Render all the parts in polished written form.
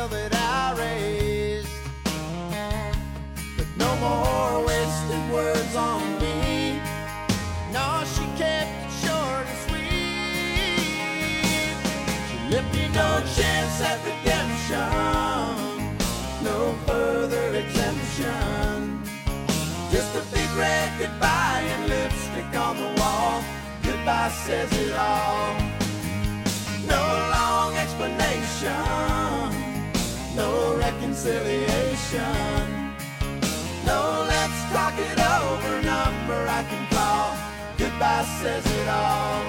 that I raised. But no more wasted words on me. No, she kept it short and sweet. She left me no chance at redemption, no further exemption. Just a big red goodbye and lipstick on the wall. Goodbye says it all. No long explanation, no reconciliation. No, let's talk it over, number I can call. Goodbye says it all.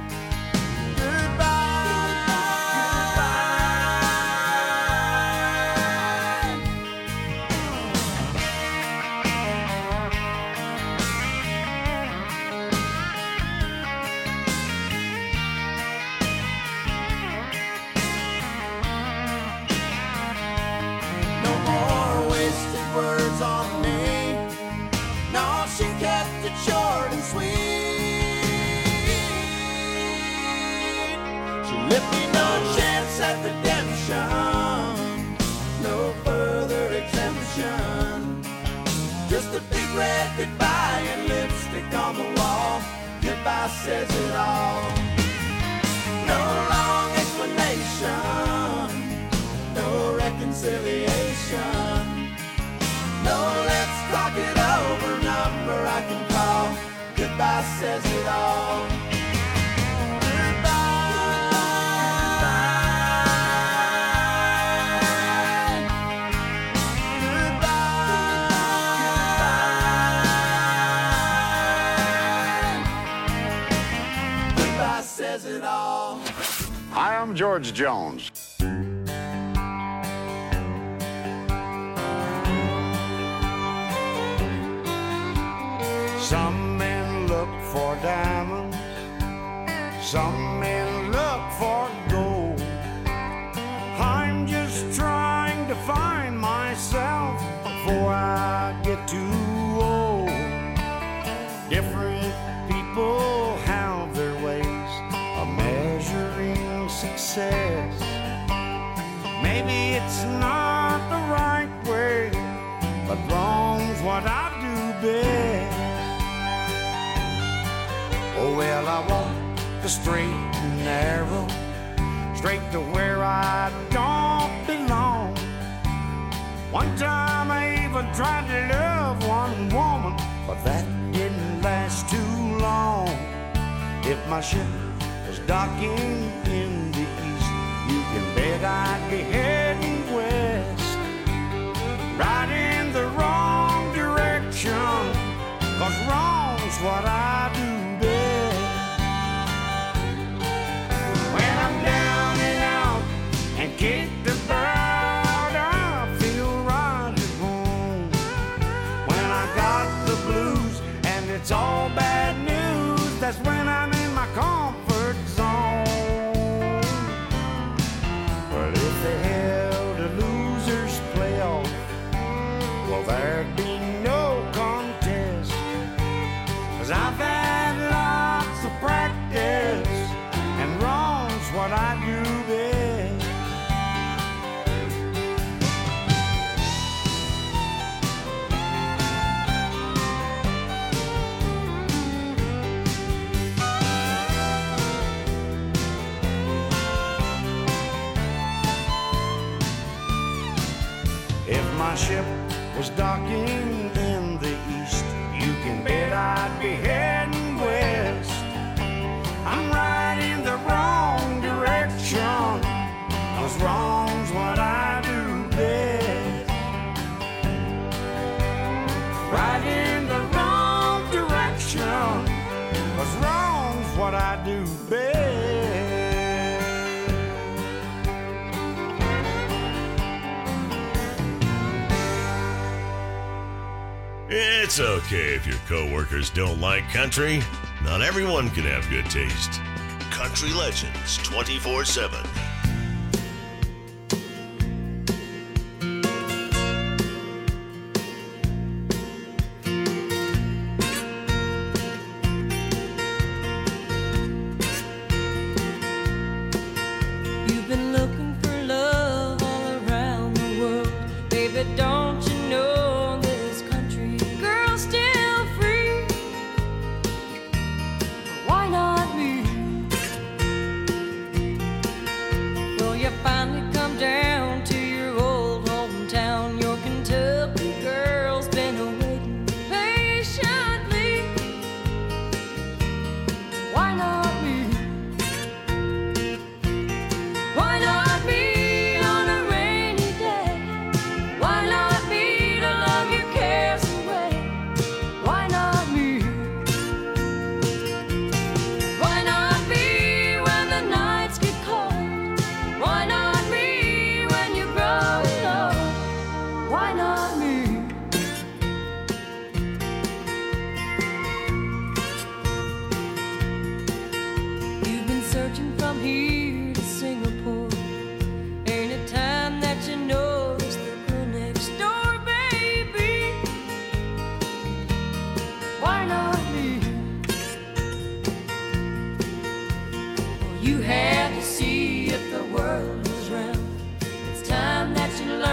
Words on me. No, she kept it short and sweet. She left me no chance at redemption, no further exemption. Just a big red goodbye and lipstick on the wall. Goodbye says it all. No long explanation, no reconciliation. No, let's talk it over, number I can call. Goodbye says it all. Goodbye says it all. Hi, I'm George Jones. Some men look for diamonds, some men look for gold. I'm just trying to find myself before I get too old. Different people have their ways of measuring success. Maybe it's not the right way, but wrong's what I do best. Oh, well, I walk the straight and narrow, straight to where I don't belong. One time I even tried to love one woman, but that didn't last too long. If my ship was docking in the east, you can bet I'd be heading west, right in the wrong direction, 'cause wrong's what I do. And kicked about, I feel right at home. When I got the blues and it's all bad news, that's when I'm in my comfort zone. Well, if they held a loser's playoff, well, there'd be no contest, 'cause I've had lots of practice, and wrong's what I do best. My ship was docking in the east, you can bet I'd be heading west. I'm right in the wrong direction, 'cause wrong's what I do best. Right in the wrong direction, 'cause wrong's what I do best. It's okay if your co-workers don't like country. Not everyone can have good taste. Country Legends 24/7. You've been looking for love all around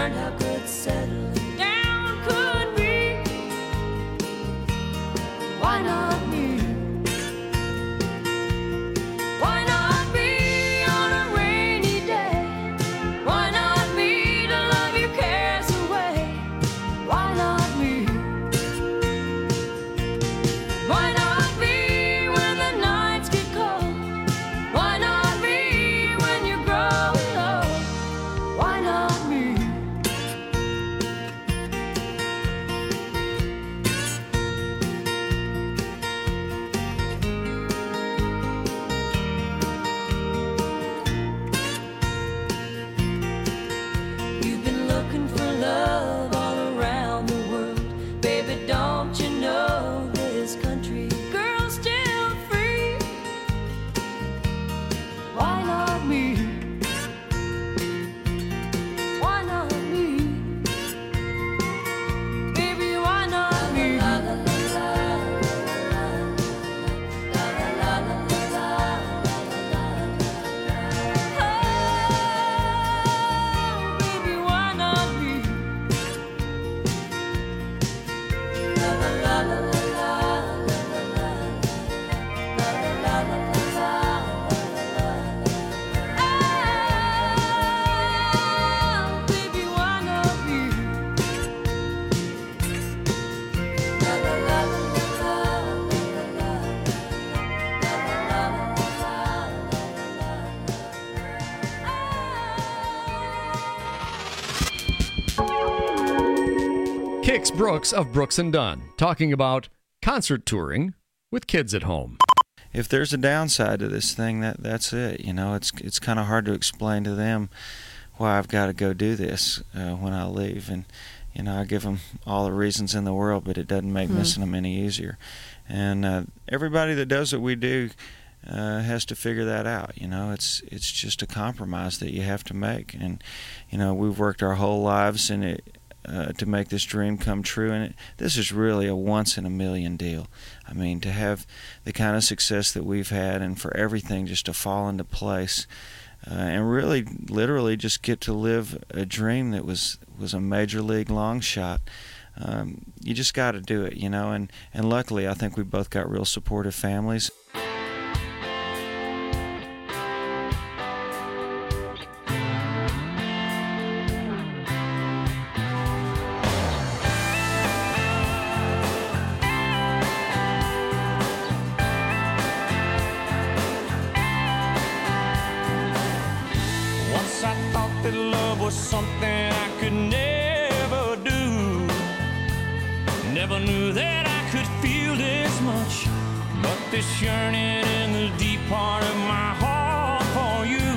learned how good settling down could be. Why not me? Why not me on a rainy day? Why not me to love your cares away? Why not me? Why not me when the nights get cold? Why not me when you're growing old? Why not me? You've been looking for love all around the world. Baby, don't you know this country girl's still free? Why not me? Why not me? Baby, why not me? La la la la la la la la la. Oh, baby, why not me? La la la la la la la la la la. Oh, baby, why not me? La la la la la Kix Brooks of Brooks and Dunn, talking about concert touring with kids at home. If there's a downside to this thing, that's it. You know, it's kind of hard to explain to them why I've got to go do this when I leave. And, you know, I give them all the reasons in the world, but it doesn't make missing them any easier. And everybody that does what we do has to figure that out. You know, it's just a compromise that you have to make. And, you know, we've worked our whole lives in it to make this dream come true, and this is really a once-in-a-million deal. I mean, to have the kind of success that we've had and for everything just to fall into place and really, literally just get to live a dream that was a major league long shot. You just got to do it, you know, and luckily I think we both got real supportive families. Once I thought that love was something I could never do. Never knew that I could feel this much. But this yearning in the deep part of my heart for you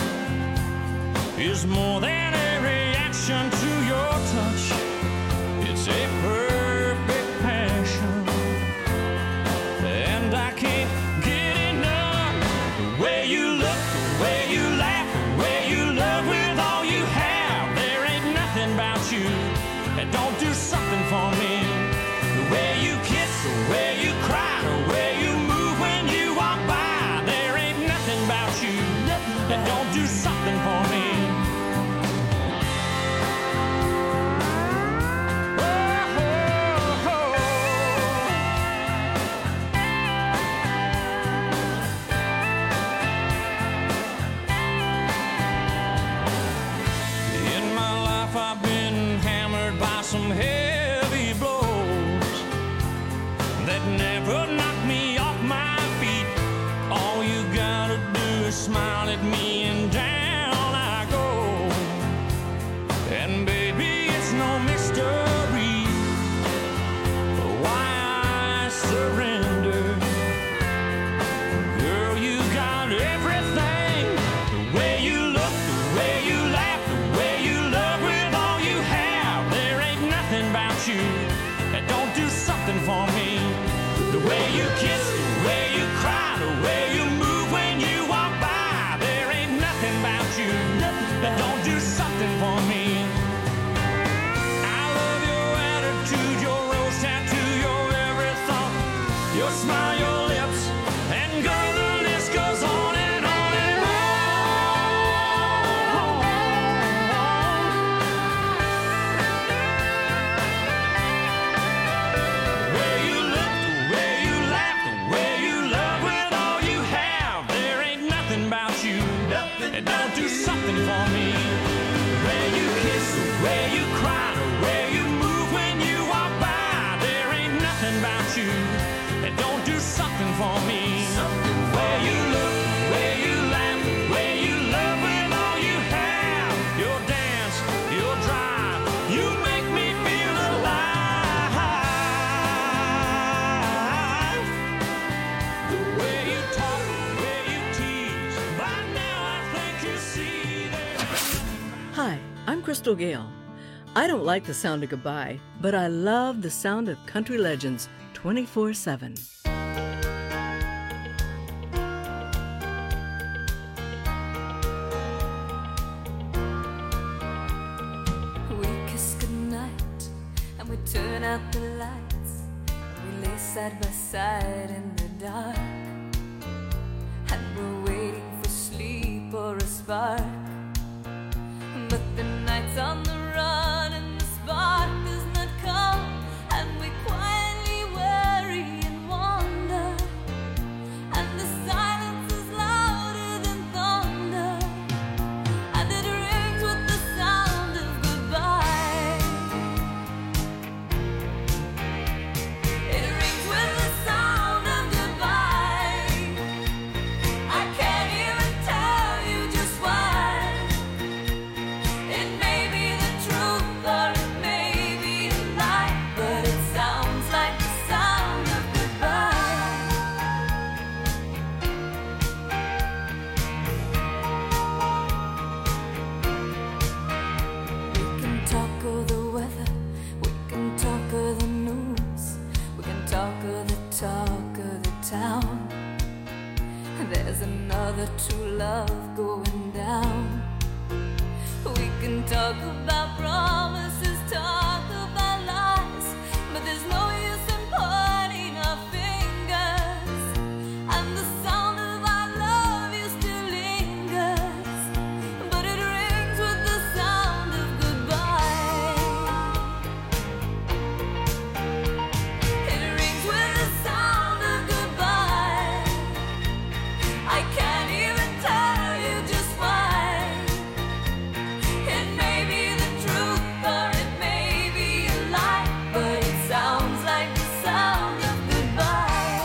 is more than a reaction to your touch. It's a perfect passion, and I can't get enough. The way you look, the way you laugh, the way you love with all you have. There ain't nothing about you that don't do something for me. The way you kiss, the way you cry, the way you move when you walk by. There ain't nothing about you that don't do something for me. In my life I've been hammered by some heavy blows that never knocked me off my feet. All you gotta do is smile at me and down I go. And baby, it's no mystery why I surrender. Girl, you got everything. The way you look, the way you laugh, the way you love with all you have. There ain't nothing about you that don't do something for me. The way you kiss, the way you cry, the way you move when you walk by. There ain't nothing about you that don't do something for me. I love You make me feel alive. The way you talk, the way you tease. By now I think you see that. Hi, I'm Crystal Gale. I don't like the sound of goodbye, but I love the sound of country legends 24/7. We kiss goodnight and we turn out the lights. We lay side by side in the dark, and we're waiting for sleep or a spark. But the night's on the run and the spark does not come, and we quietly worry and wonder, and the silence is louder than thunder, and it rings with the sound of goodbye. It rings with the sound of goodbye. I can't even tell you just why. It may be the truth or it may be a lie, but it sounds like the sound of goodbye. We can talk of the weather, we can talk of the news, we can talk of the talk of the town. There's another true love going down. We can talk about promises, talk about lies, but there's no use in pointing our fingers, and the sound of I love you still lingers, but it rings with the sound of goodbye. It rings with the sound of goodbye. I can't even tell you just why. It may be the truth or it may be a lie, but it sounds like the sound of goodbye.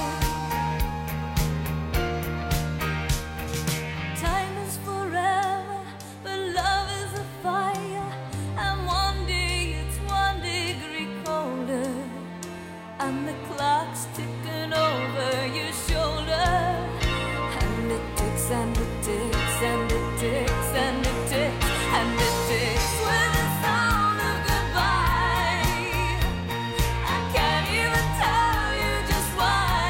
Time is forever, but love is a fire, and one day it's 1 degree colder, and the clock's ticking over your shoulder, and it ticks and it ticks and it ticks and it ticks and it ticks with the sound of goodbye. I can't even tell you just why.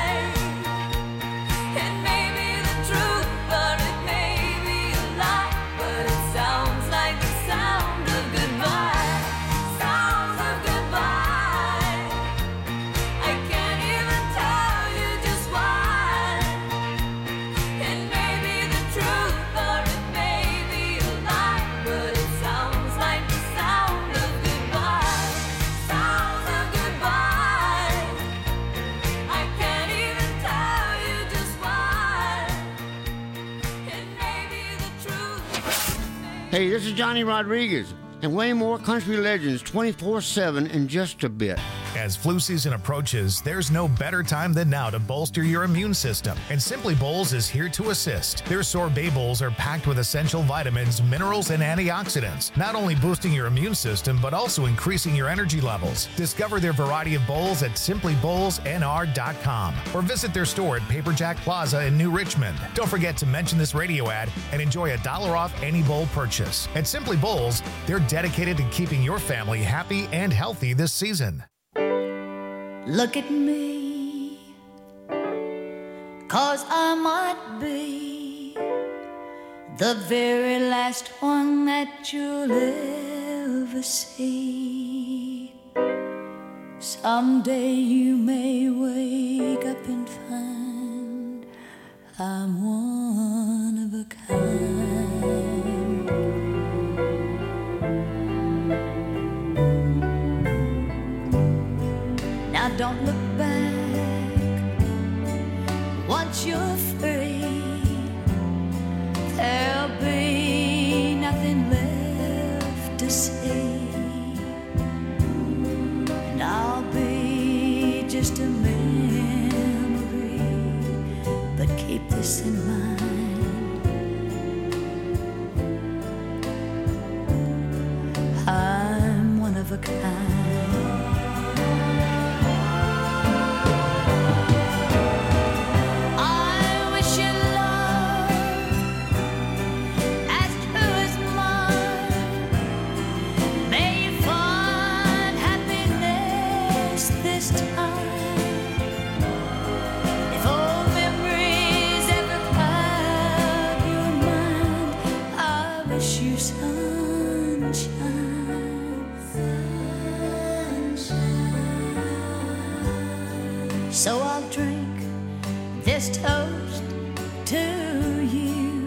It may be the truth or it may be a lie, but it sounds like the sound of goodbye. Sounds of goodbye. I can't even tell you just why. It may be the truth or it may be a lie, but it sounds like the sound of goodbye. Sounds of goodbye. I can't even tell you just why. It may be the truth. Hey, this is Johnny Rodriguez, and way more country legends 24/7 in just a bit. As flu season approaches, there's no better time than now to bolster your immune system, and Simply Bowls is here to assist. Their sorbet bowls are packed with essential vitamins, minerals, and antioxidants, not only boosting your immune system, but also increasing your energy levels. Discover their variety of bowls at simplybowlsnr.com or visit their store at Paper Jack Plaza in New Richmond. Don't forget to mention this radio ad and enjoy $1 off any bowl purchase. At Simply Bowls, they're dedicated to keeping your family happy and healthy this season. Look at me, 'cause I might be the very last one that you'll ever see. Someday you may wake up and find I'm one of a kind. Now don't look back, once you're free, there'll be nothing left to see, and I'll be just a memory, but keep this in mind, I'm one of of a kind. I wish you love as true as mine. May you find happiness this time. If old memories ever cloud your mind, I wish you sunshine. So I'll drink this toast to you.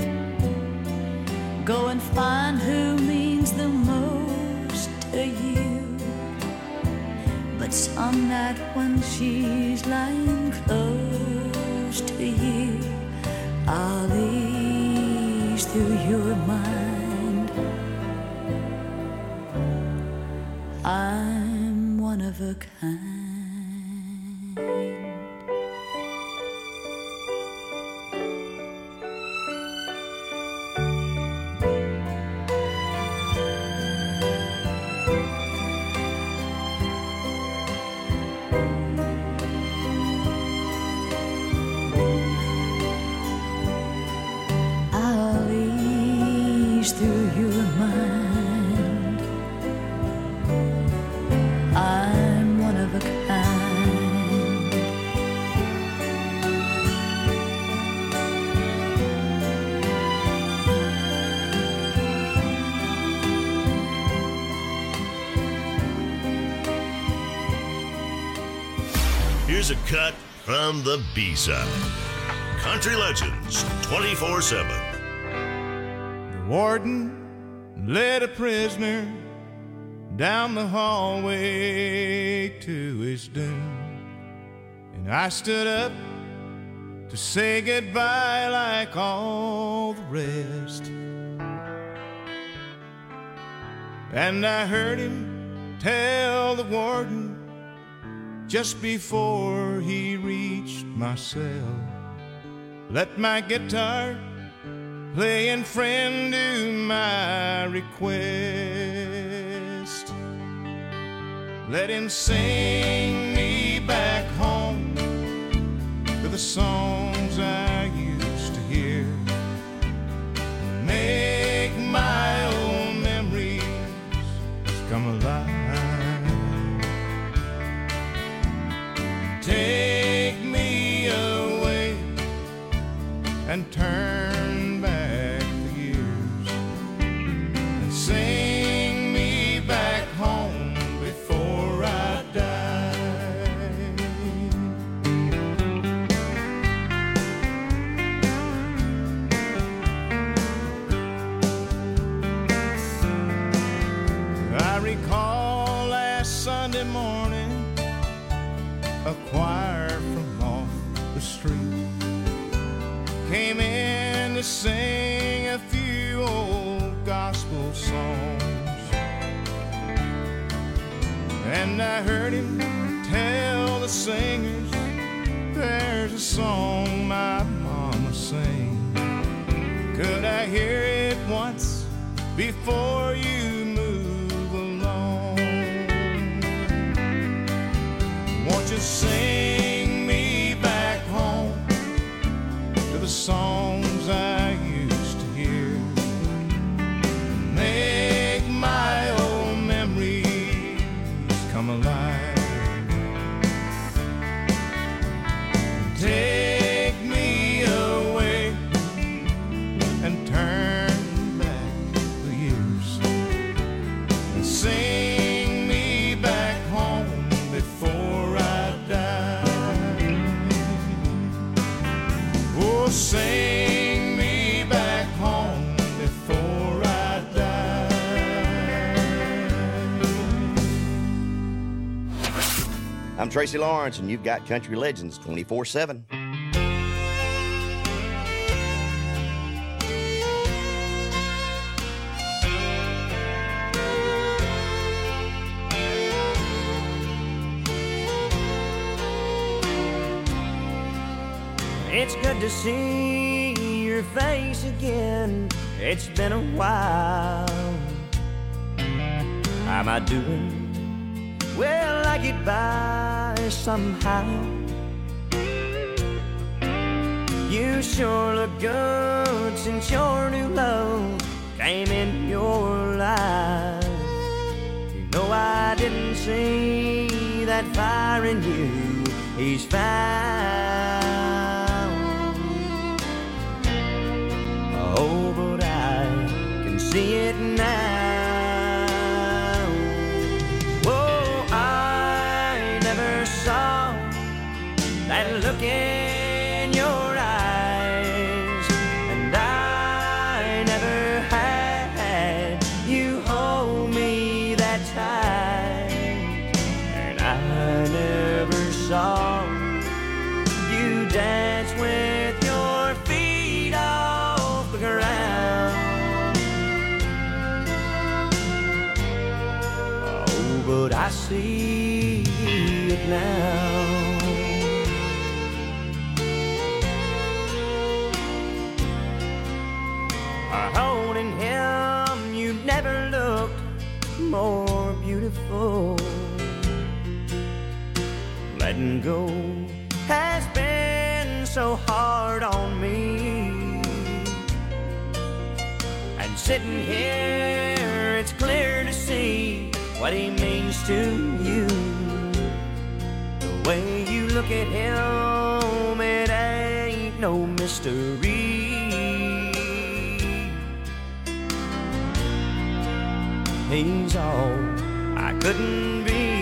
Go and find who means the most to you. But some night when she's lying close to you, I'll ease through your mind. I'm one of a kind. I'll ease through your mind. I'm one of a kind. Here's a cut from the B-side. Country Legends 24/7. The warden led a prisoner down the hallway to his doom. And I stood up to say goodbye like all the rest. And I heard him tell the warden just before he reached my cell, let my guitar playing friend do my request. Let him sing me back home to the songs I used to hear. Make my old memories come alive. Take me away and turn back the years and sing me back home before I die. I recall last Sunday morning, a choir from off the street came in to sing a few old gospel songs. And I heard him tell the singers, there's a song my mama sang. Could I hear it once before you move along? Won't you sing me back home to the songs I used to hear? Make my old memories come alive. Take me away and turn back the years and sing me back home before I die. Oh, sing me back home before I die. I'm Tracy Lawrence, and you've got Country Legends 24/7. It's good to see your face again. It's been a while. How am I doing? Well, I get by somehow. You sure look good since your new love came in your life. You know I didn't see that fire in you he's found. Oh, but I can see it now. Oh, I never saw that look in your eyes, and I never had you hold me that tight, and I never saw you dance with your feet off the ground. Oh, but I see it now. Holding him, you never looked more beautiful. Letting go has been so hard on me, and sitting here it's clear to see what he means to you. The way you look at him, it ain't no mystery. He's all I couldn't be.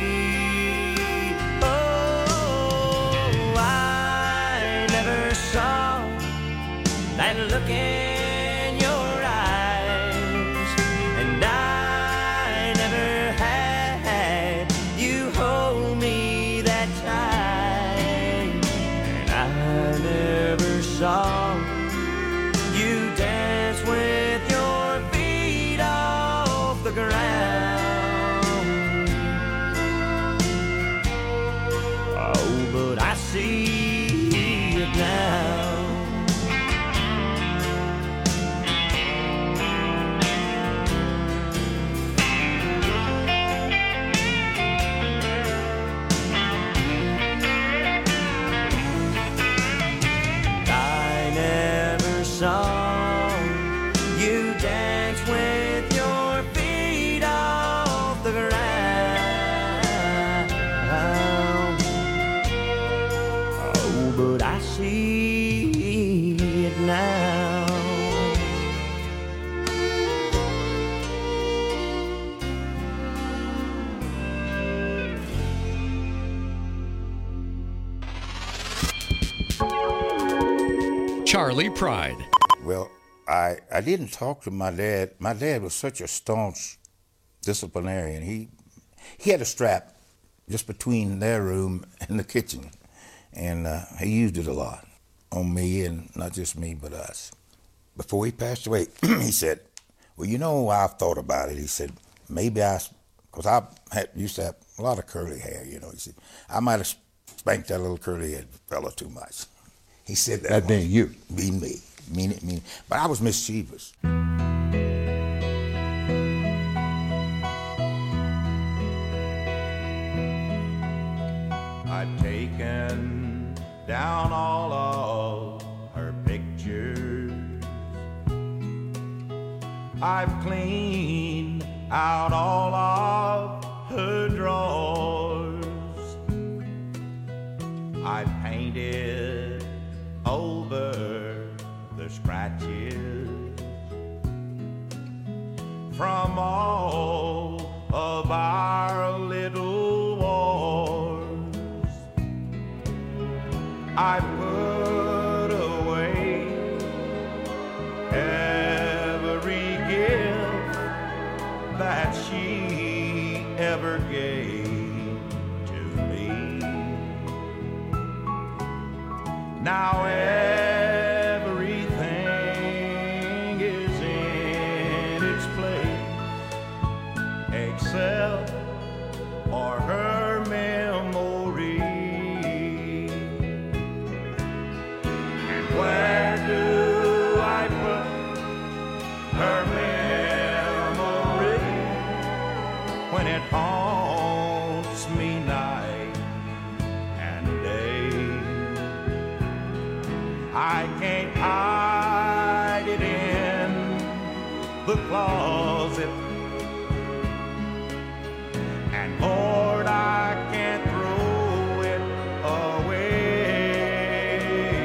Oh, I never saw that look in your eyes, and I never had you hold me that tight, and I never saw you dance with your feet off the ground. Oh, but I see it now. I never saw you dance with your feet off the ground. Oh, but I see it now. Charley Pride. Well, I didn't talk to my dad. My dad was such a staunch disciplinarian. He had a strap just between their room and the kitchen, and he used it a lot on me, and not just me, but us. Before he passed away, he said, well, you know, I've thought about it. He said, maybe because I used to have a lot of curly hair, you know. He said, I might have spanked that little curly head fella too much. He said that. That being you. Being me. Mean. But I was mischievous. I've taken down all of her pictures. I've cleaned out all of her drawers. I've painted over the scratches from all of our little wars. I put away every gift that she ever gave to me. Now everything is in its place except for her memory. And where do I put her memory when it haunts me night and day. I can't hide it in the closet, and Lord, I can't throw it away.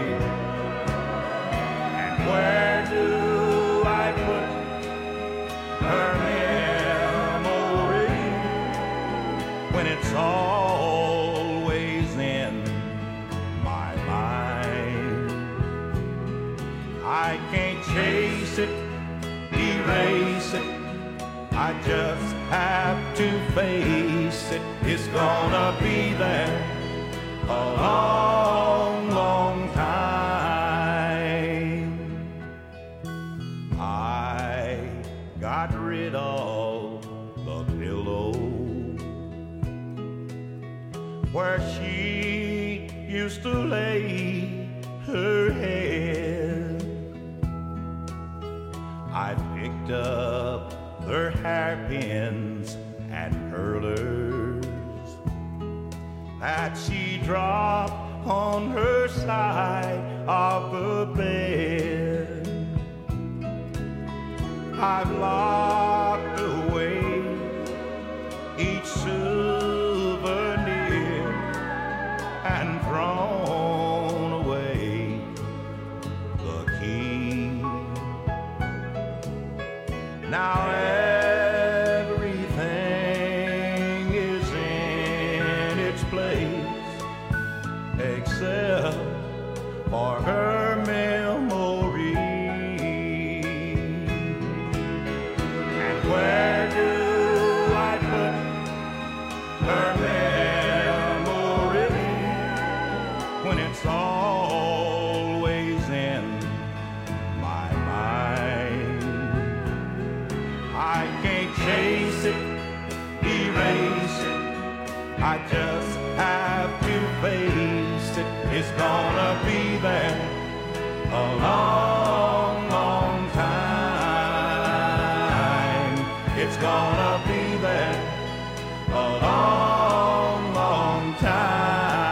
And where do I put her memory when it's always in my mind? I can't chase it, erase it, I just have to face it. It's gonna be there a long, long time. I got rid of the pillow where she used to lay her head. I picked up her hairpins and curlers that she dropped on her side of the bed. I've locked away each souvenir and thrown away the key. Now everything is in its place except for her memory. And where do I put her memory when it's always in my mind? I can't chase it, erase it, I just have to face it. It's gonna be there a long, long time. It's gonna be there a long, long time.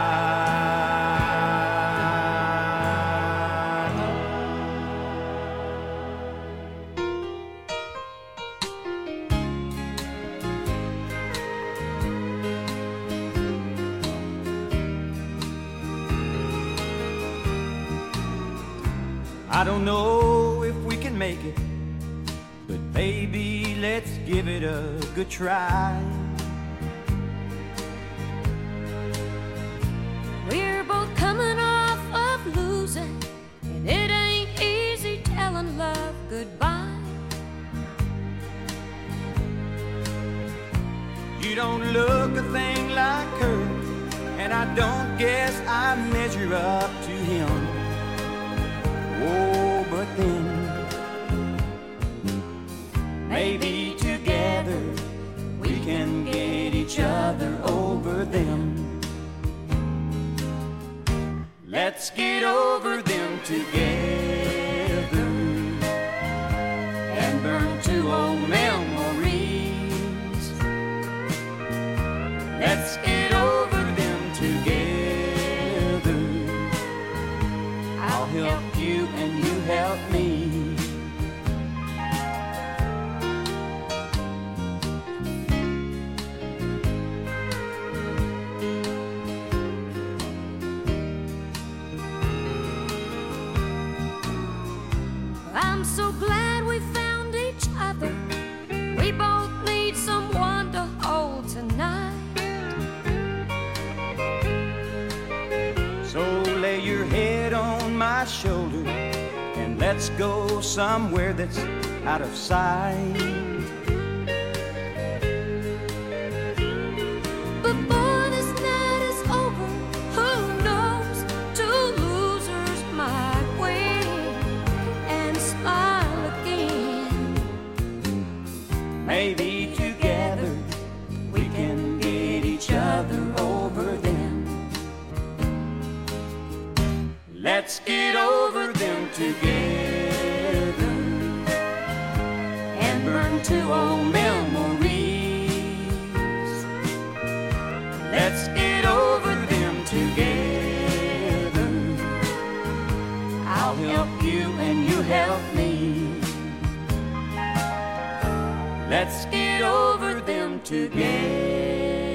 I don't know if we can make it, but baby, let's give it a good try. We're both coming off of losing, and it ain't easy telling love goodbye. You don't look a thing like her, and I don't guess I measure up to him. Oh, but then maybe together we can get each other over them. Let's get over them together and burn 2 old memories. Let's get over them together. I'll help you and you help me. I'm so glad we found each other. We both need someone to hold tonight. So lay your head on my shoulder and let's go somewhere that's out of sight. Before this night is over, who knows? 2 losers might win and smile again. Maybe together we can get each other over them. Let's get over them together and burn 2 old memories. Let's get over them together.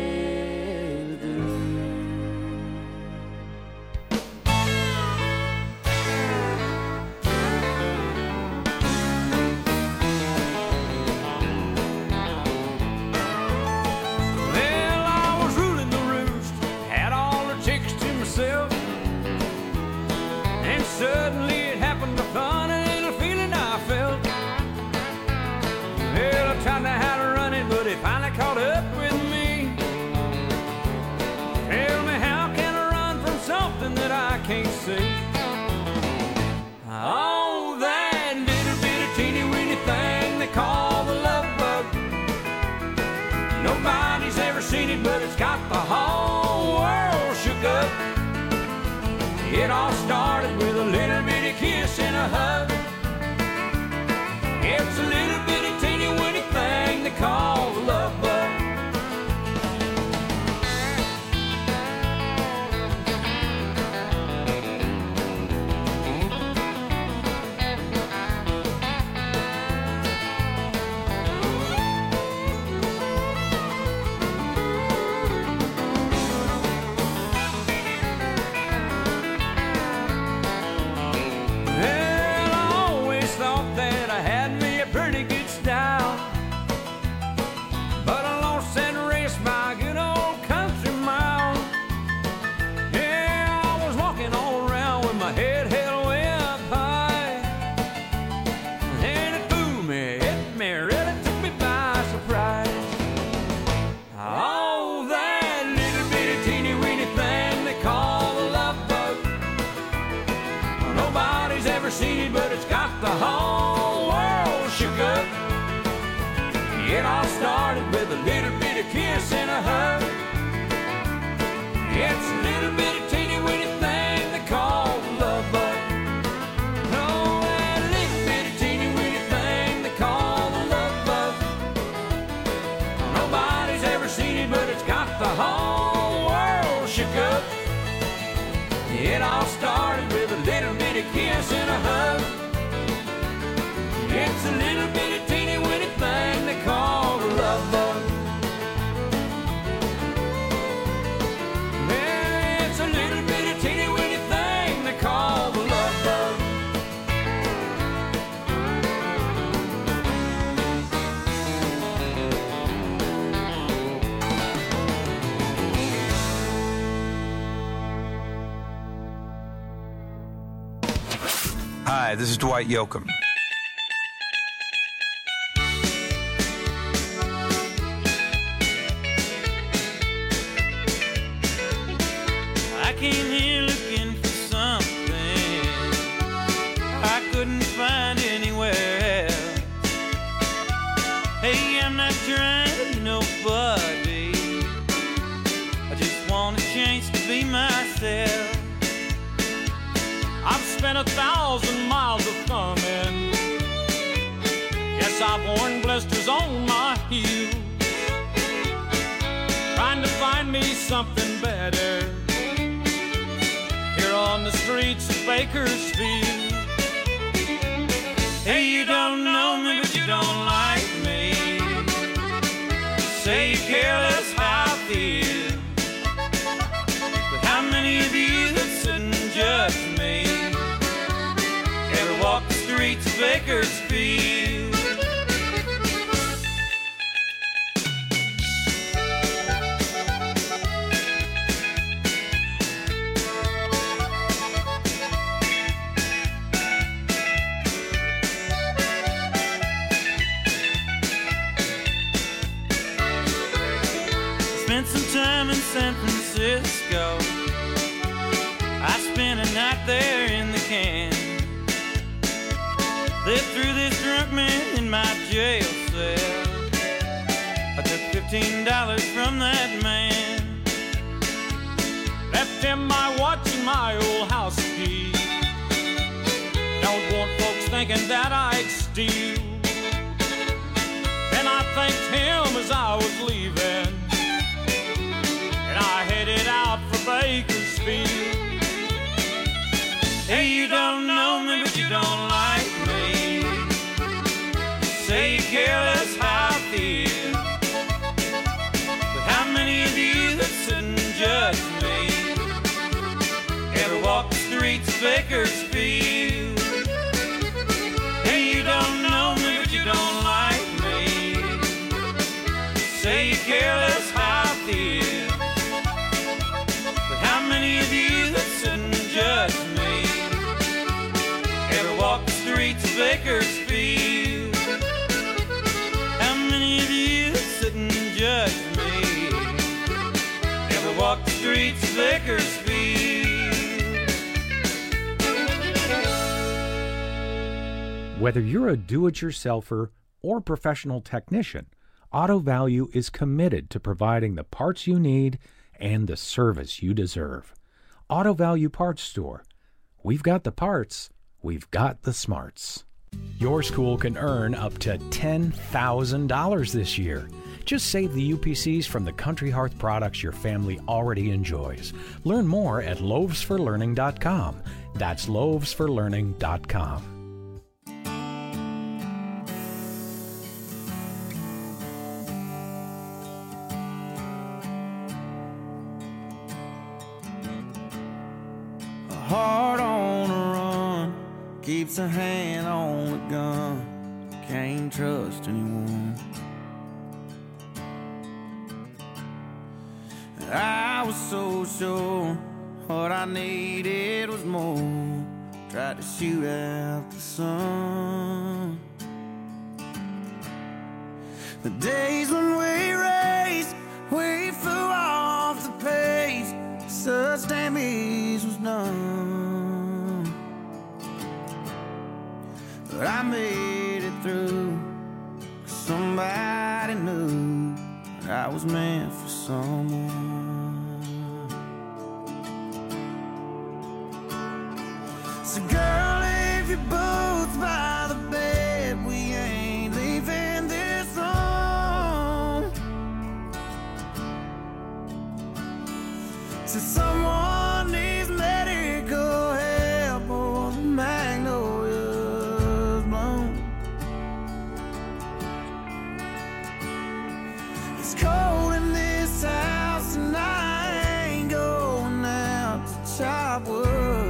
Suddenly it happened, a funny little feeling I felt. Well, I tried to how to run it, but it finally caught up with me. Tell me, how can I run from something that I can't see? Oh, that little bitty teeny weeny thing they call the love bug. Nobody's ever seen it, but it's got the whole world shook up. It all started with a little bitty kiss and a hug. It's a little bitty teeny weeny thing they call the love bug. Seen it, but it's got the whole world shook up. It all started with a little bitty kiss and a hug. It's a little bitty teeny weeny thing they call the love bug. No, that little bitty teeny weeny thing they call the love bug. Nobody's ever seen it, but it's got the whole world shook up. It all started with a little bitty kiss and a hug. It's a little bitty teeny weeny thing they call the love bug. Yeah, it's a little bitty teeny weeny thing they call the love bug. Hi, this is Dwight Yoakam. I came here looking for something I couldn't find anywhere else. Hey, I'm not trying to be nobody, I just want a chance to be myself. I've spent 1,000 miles of thumbing. Yes, I've worn blisters on my heels, trying to find me something better here on the streets of Bakersfield. Hey, you don't know me, but you don't like me. Say you care less how I feel, but how many of you that sit and judge me ever walk the streets of Bakersfield? Spent some time in San Francisco. I spent a night there in the can. Lived through this drunk man in my jail cell. I took $15 from that man, left him my watch and my old house key. Don't want folks thinking that I'd steal. And I thanked him as I was leaving, and I headed out for Bakersfield. Hey, you don't know me, but you don't like me. Say you care less how I feel, Bakersfield. Hey, you don't know me, but you don't like me. Say you care less how I feel. But how many of you that sit and judge me ever walk the streets of Bakersfield? How many of you that sit and judge me ever walk the streets of Bakersfield? Whether you're a do-it-yourselfer or professional technician, Auto Value is committed to providing the parts you need and the service you deserve. Auto Value Parts Store. We've got the parts, we've got the smarts. Your school can earn up to $10,000 this year. Just save the UPCs from the Country Hearth products your family already enjoys. Learn more at loavesforlearning.com. That's loavesforlearning.com. Heart on a run, keeps a hand on the gun, can't trust anyone. I was so sure what I needed was more, tried to shoot out the sun. The days when we raced, we flew off the pace, such damage was done. But I made it through, 'cause somebody knew that I was meant for someone. So girl, if you're both by the bed, we ain't leaving this room. So someone needs medical help or the magnolia's blown. It's cold in this house and I ain't going out to chop wood.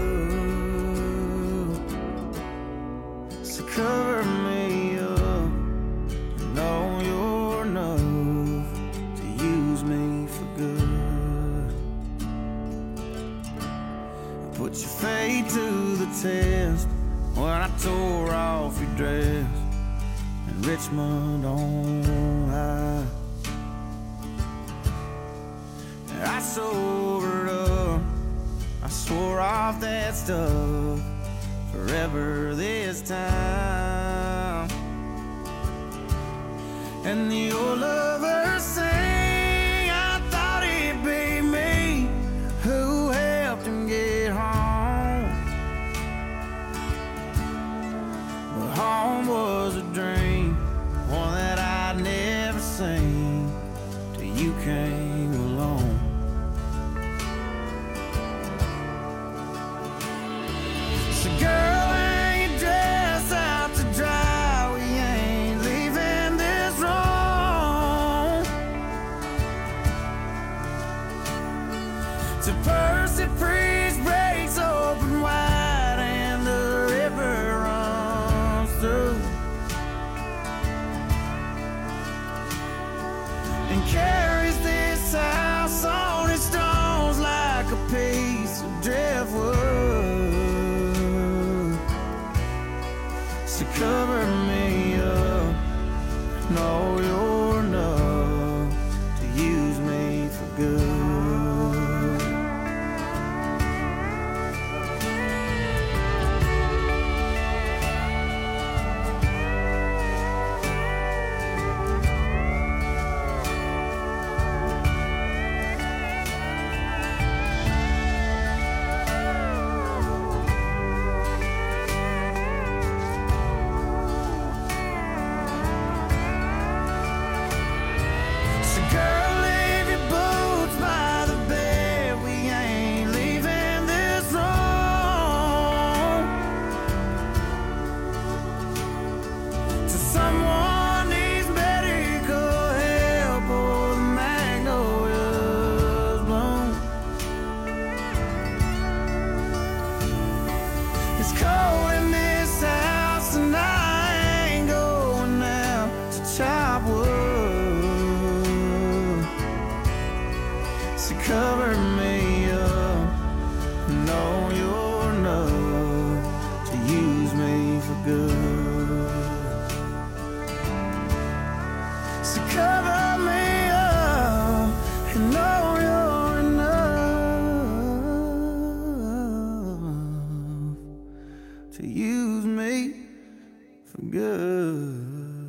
So cover me up, you know you're enough to use me for good. Put your fate to the test when I tore off your dress in Richmond on high. I sobered up, I swore off that stuff forever this time. And the old lover sang, I thought it'd be me who helped him get home. But home was a dream, one that I'd never seen till you came along. So girl, hang your dress out to dry, we ain't leaving this room. So Percy Priest breaks open wide and the river runs through and carries this house on its stones like a piece of driftwood. So cover me up, know you're enough to use me for good. So cover me up, know you're enough to use me for good. So cover me up and know you're enough to use me for good.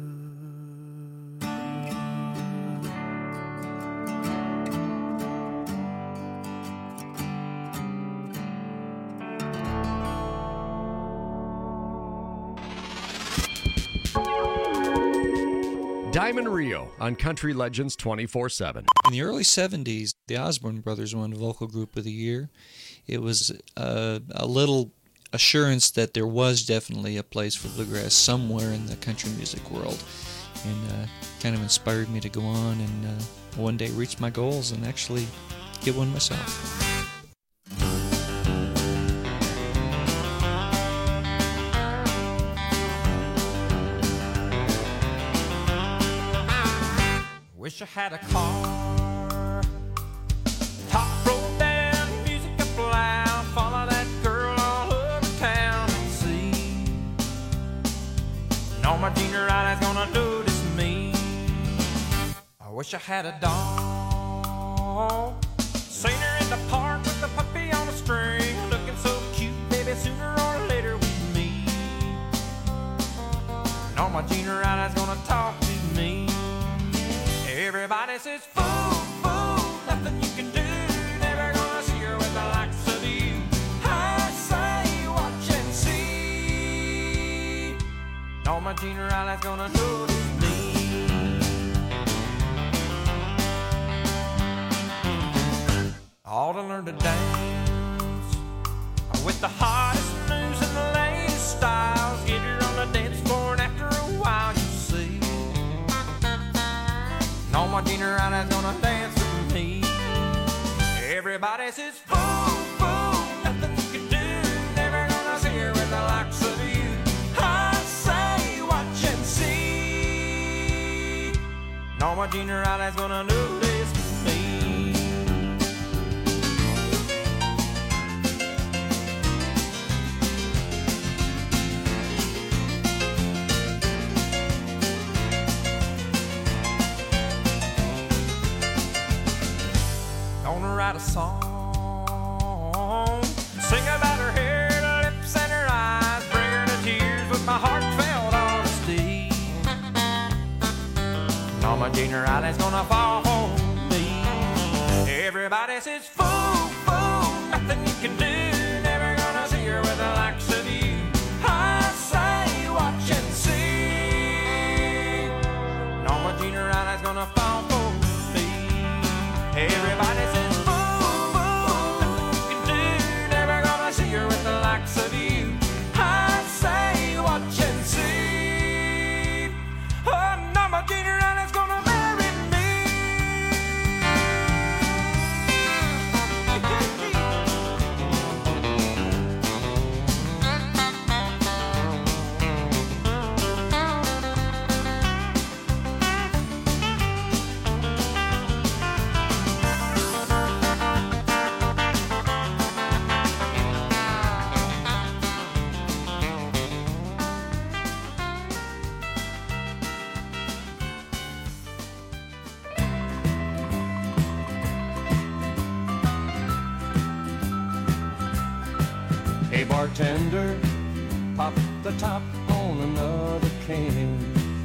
Diamond Rio on Country Legends 24/7. In the early 70s, the Osborne Brothers won Vocal Group of the Year. It was a little assurance that there was definitely a place for bluegrass somewhere in the country music world, and kind of inspired me to go on and one day reach my goals and actually get one myself. Wish I had a car, top rolled down, music up loud, follow that girl all over town and see. No, my junior eyes gonna notice me. I wish I had a dog, seen her in the park with a puppy on a string, looking so cute, baby, sooner or later with me. No, my junior eyes gonna talk to me. Everybody says, fool, fool, nothing you can do. Never gonna see her with the likes of you. I say, watch and see. No, my junior eye's gonna notice me. Ought to learn to dance with the hottest moves and the latest styles. Get her on the dance floor and after a while you see. No, my junior eyes gonna dance with me. Everybody says, fool, fool, nothing you can do. Never gonna see her with the likes of you. I say, watch and see. No, my junior eyes gonna notice me. Write a song, sing about her hair, her lips and her eyes, bring her to tears with my heartfelt honesty. All my junior eyes gonna fall for me. Everybody says, fool, fool, nothing you can do. Never gonna see her with the likes of you. I say, watch and see. All my junior eyes gonna fall for me. Everybody says, of you, I say, watch and see. Oh, no, my junior is gonna marry me. Hey bartender, pop the top on another can.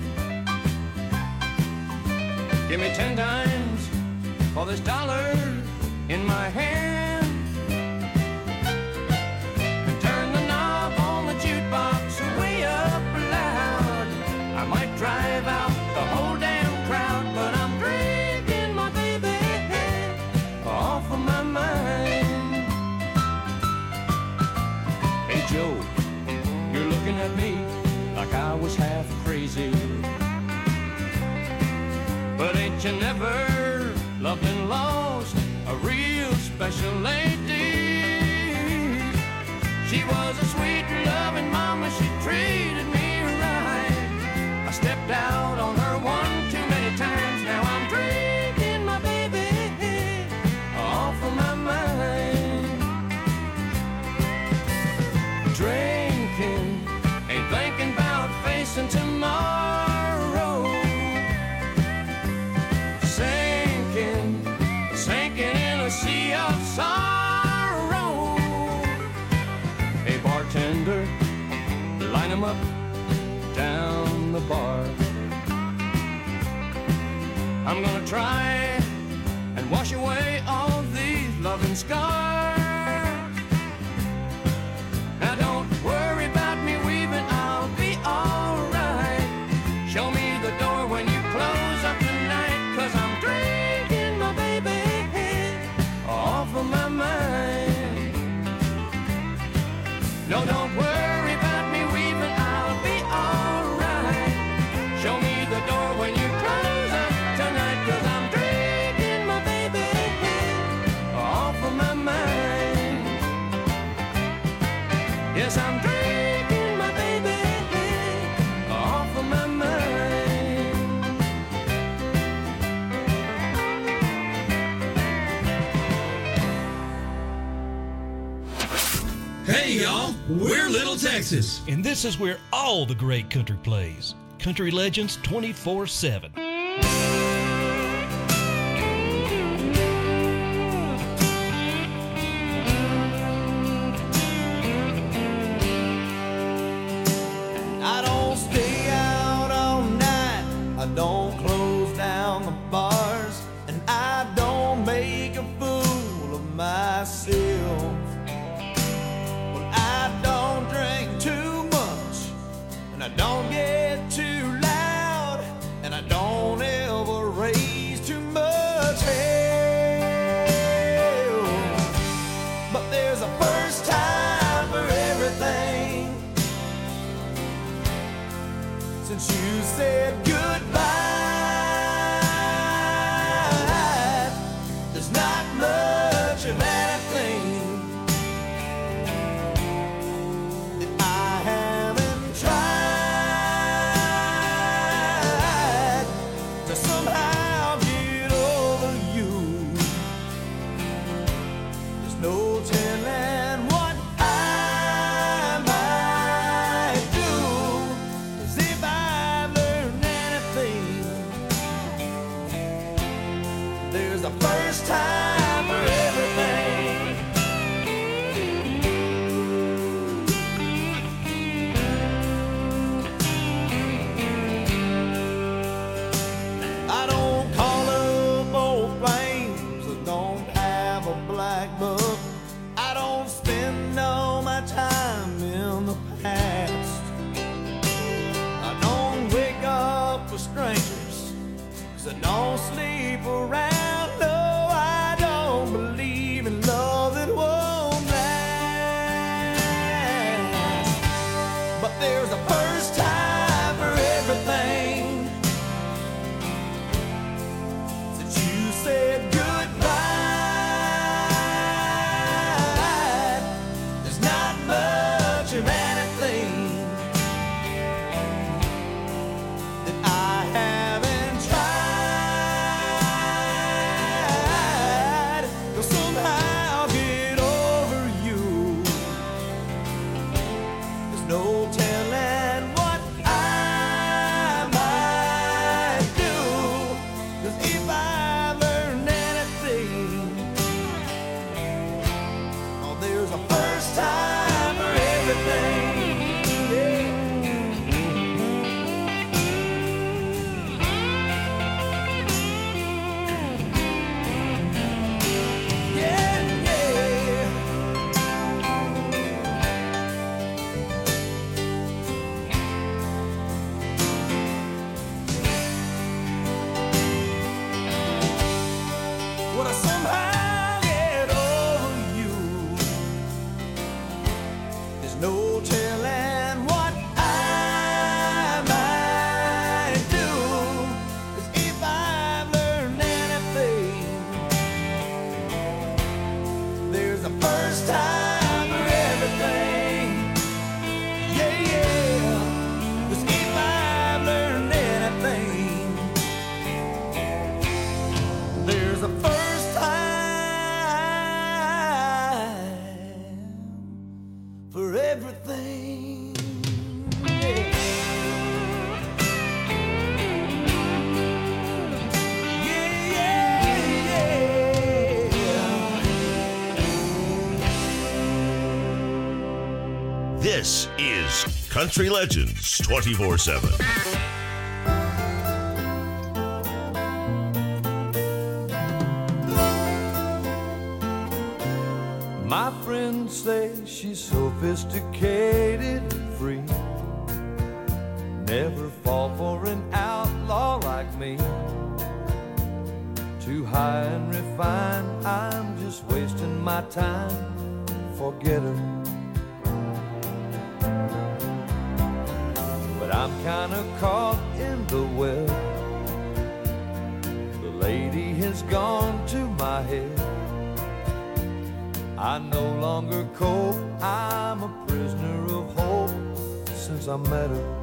Give me 10 dimes for this dollar in my hand. And turn the knob on the jukebox way up loud. I might drive out the whole damn crowd, but I'm drinking my baby off of my mind. Hey Joe, you're looking at me like I was half crazy. But ain't you never loved and lost a real special lady? She was a sweet loving mama, she treated me right. I stepped out on her one too many times, now I'm drinking my baby I'm gonna try and wash away all these loving scars. Now don't worry about me weaving, I'll be alright. Show me the door when you close up tonight, 'cause I'm drinking my baby off of my mind. No, don't worry about me weaving, I'll be alright. Show me the door when you close up tonight, 'cause I'm drinking my baby off of my mind. Yes, I'm drinking my baby off of my mind. Hey y'all, we're Little Texas, and this is where all the great country plays. Country Legends 24/7. I don't stay out all night, I don't close down the bars, and I don't make a fool of myself. Well, I don't drink too much, and I don't get too loud, and I don't ever raise too much hell. But there's a first time for everything. Since you said goodbye, there's not much of anything that I haven't tried to somehow get over you. There's no telling what I might do, 'cause if I've learned anything, there's a first time for everything. I don't call up old flames, I don't have a black book. I don't spend all my time in the past. I don't wake up for strangers, 'cause I don't sleep around. No, I don't believe in love that won't last. But there's a first time for everything. Since you said goodbye, there's not much of anything that I haven't tried to somehow get over you. There's no telling what I might do, 'cause if I've learned anything, oh, there's a first time for everything. Yeah, yeah. Would I somehow get over you? There's no telling what I might do, 'cause if I've learned anything, there's a first time for everything. Yeah, yeah. 'Cause if I've learned anything, there's a first time for everything. Yeah. Yeah, yeah, yeah. This is Country Legends 24/7. My friends say she's sophisticated and free. Never fall for an outlaw like me. Too high and refined, I'm just wasting my time. Forget her. But I'm kinda caught in the web. The lady has gone to my head. I no longer cope, I'm a prisoner of hope since I met her.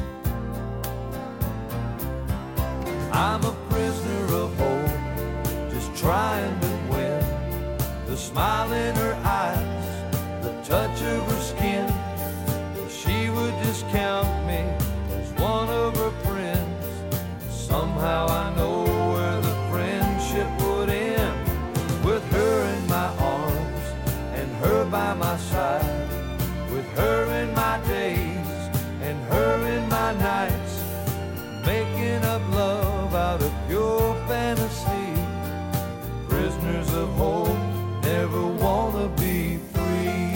I'm a prisoner of hope, just trying to win. The smile in her eyes, the touch of her skin. She would discount me as one of her friends. Somehow I know where the friendship would end. With her in my arms and her by my side. With her in my days and her in my nights. Making up love out of pure fantasy. Prisoners of hope never wanna be free.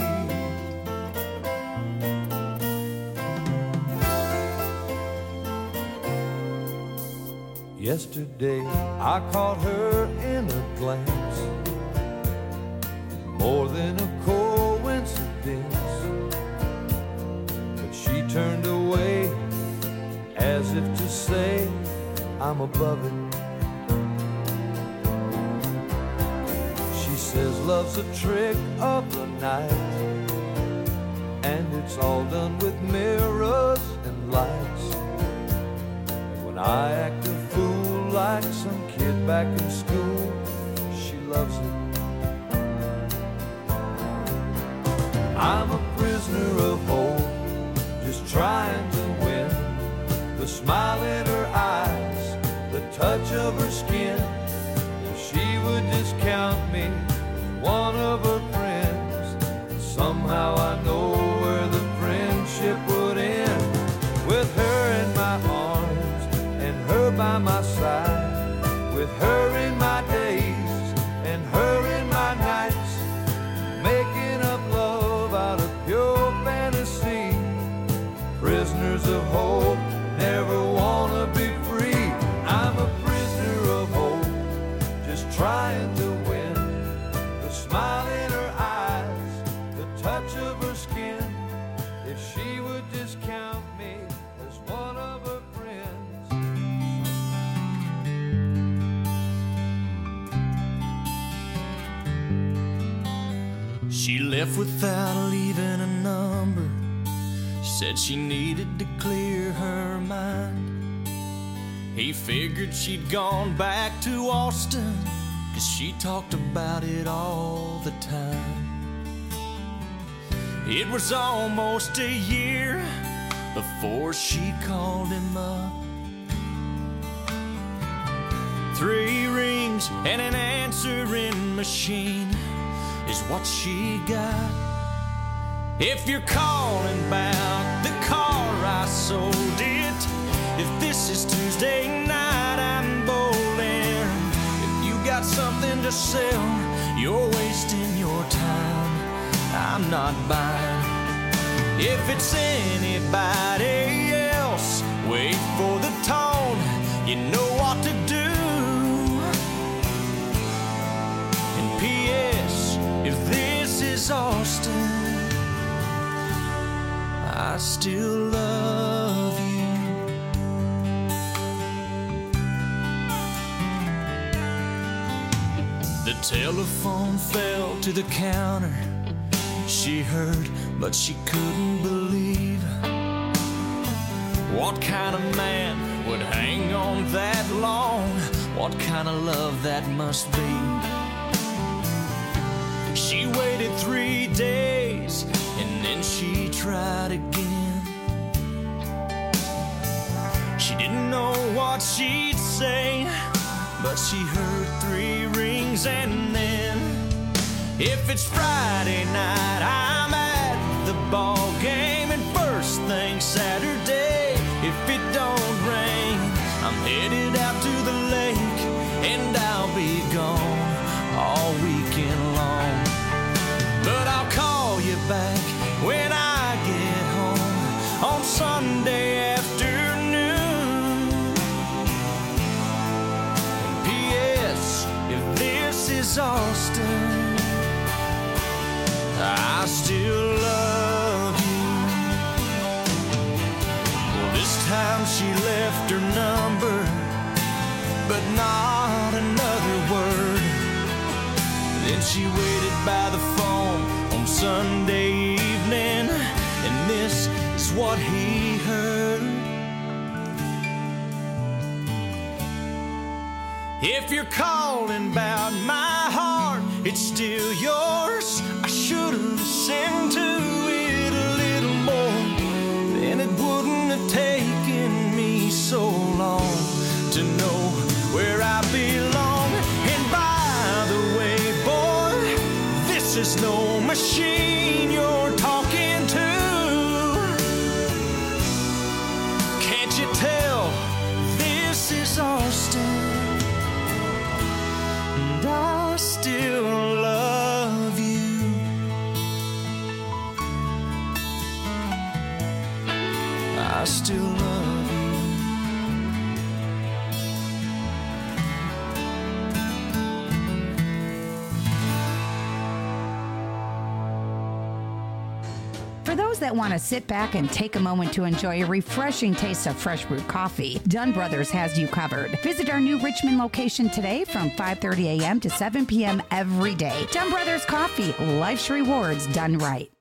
Yesterday I caught her in a glance. More than a coincidence. But she turned away as if to say, I'm above it. She says love's a trick of the night, and it's all done with mirrors and lights. And when I act a fool like some kid back in school, she loves it. I'm a prisoner of hope, just trying to win. The smile in her eyes, the touch of her skin. If she would discount me as one of her friends, somehow I know where the friendship would end. With her in my arms and her by my side. With her in my days and her in my nights. Making up love out of pure fantasy. Prisoners of hope never wanna be free. I'm a prisoner of hope, just trying to win. The smile in her eyes, the touch of her skin. If she would discount me as one of her friends. She left without leaving a number. Said she needed to clear her mind. He figured she'd gone back to Austin, 'cause she talked about it all the time. It was almost a year before she called him up. 3 rings and an answering machine is what she got. If you're calling about the car, I sold it. If this is Tuesday night, I'm bowling. If you got something to sell, you're wasting your time. I'm not buying. If it's anybody else, wait for the tone. You know what to do. And P.S. if this is Austin, I still love you. The telephone fell to the counter. She heard, but she couldn't believe. What kind of man would hang on that long? What kind of love that must be? She waited 3 days and then she tried again. She didn't know what she'd say, but she heard 3 rings and then, if it's Friday night, I'm at the ball game, and first thing Saturday, if it don't rain, I'm headed out to the lake, and I'll be gone all weekend long. But is Austin. I still love you. Well, this time she left her number, but not another word. Then she waited by the phone on Sunday evening, and this is what he heard. If you're calling about my heart, it's still yours. I should have listened to it a little more, then it wouldn't have taken me so long to know where I belong. And by the way, boy, this is no machine you're talking to. Can't you tell this is Austin? And I still love you. I still love you. For those that want to sit back and take a moment to enjoy a refreshing taste of fresh brewed coffee, Dunn Brothers has you covered. Visit our new Richmond location today from 5:30 a.m. to 7 p.m. every day. Dunn Brothers Coffee, life's rewards done right.